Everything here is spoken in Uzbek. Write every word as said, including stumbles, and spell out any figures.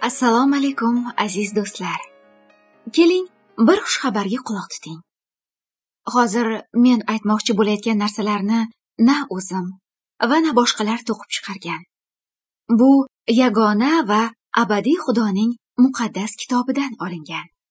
Assalomu alaykum aziz do'stlar. Keling, bir xushxabarga quloq tuting. Hozir men aytmoqchi bo'layotgan narsalarni na o'zim va na boshqalar to'qib chiqargan. Bu yagona va abadiy Xudoning muqaddas kitobidan olingan.